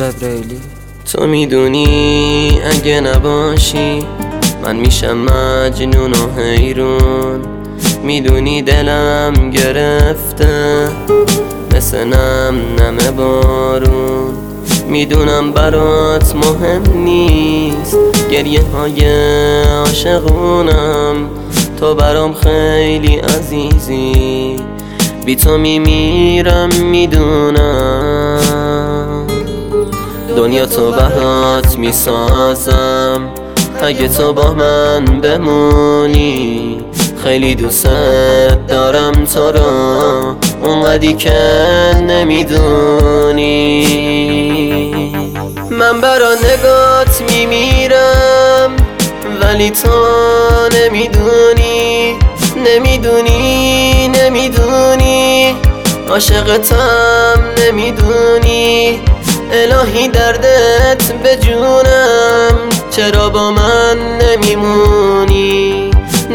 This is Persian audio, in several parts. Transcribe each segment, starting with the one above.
جبرائیلی. تو میدونی اگه نباشی من میشم مجنون و حیرون، میدونی دلم گرفته مثل نم بارون، میدونم برات مهم نیست گریه های عاشقونم، تو برام خیلی عزیزی، بی تو میمیرم میدونم، دنیا تو برات میسازم اگه تو با من بمونی، خیلی دوست دارم تو رو اونقدی که نمیدونی، من برا نگات میمیرم ولی تو نمیدونی، نمیدونی عاشقتم نمیدونی، الهی دردت به جونم چرا با من نمیمونی،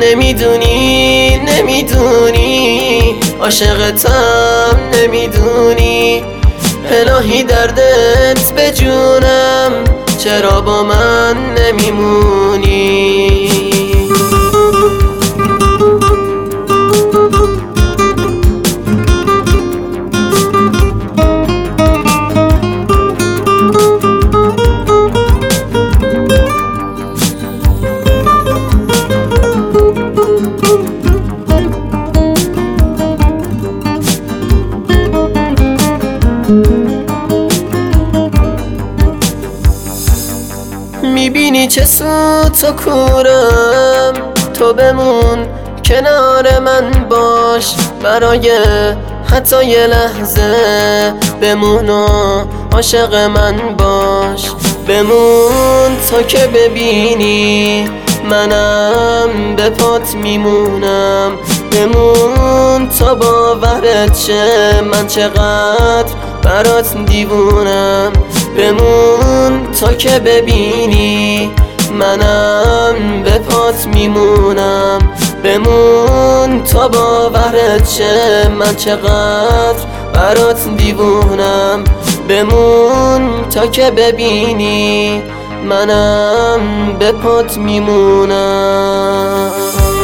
نمیدونی عاشقتم نمیدونی، الهی دردت به جونم چرا با من نمیمونی. میبینی چه سود تو کورم، تو بمون کنار من باش، برای حتی یه لحظه بمون و عاشق من باش، بمون تا که ببینی منم به پات میمونم، بمون تا باورت شه من چقدر برات دیوونم، بمون تا که ببینی منم به پات میمونم، بمون تا باورت شه من چقدر برات دیوونم، بمون تا که ببینی منم به پات میمونم.